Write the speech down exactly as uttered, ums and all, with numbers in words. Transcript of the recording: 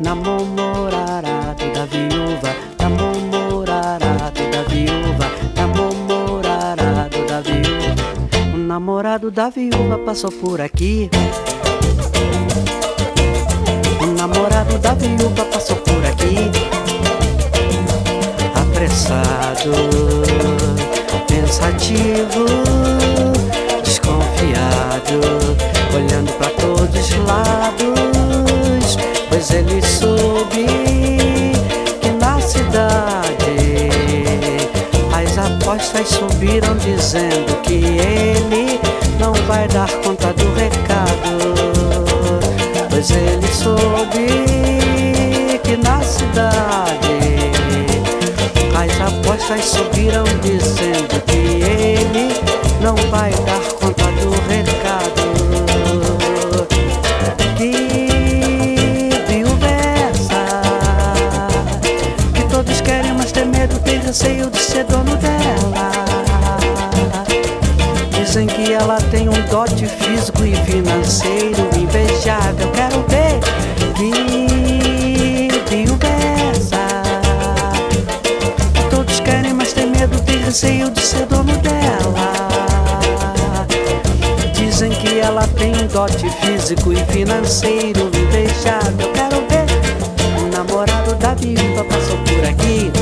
namorado da viúva, namorado da viúva, namorado da viúva. O namorado da viúva passou por aqui. O namorado da viúva passou por aqui, apressado, pensativo, desconfiado, olhando pra todos os lados, pois ele soube que na cidade as apostas subiram, dizendo que ele não vai dar conta do recado. Pois ele soube que na cidade as apostas subiram, dizendo que ele não vai dar conta do recado. Que viúva é essa? Que todos querem, mas tem medo, tem receio de ser dono dela. Dizem que ela tem um dote físico e financeiro invejável. Quero ver que viúva é essa? Todos querem, mas tem medo, tem receio de ser dono dela. Dizem que ela tem um dote físico e financeiro invejável. Quero ver. O namorado da viúva passou por aqui.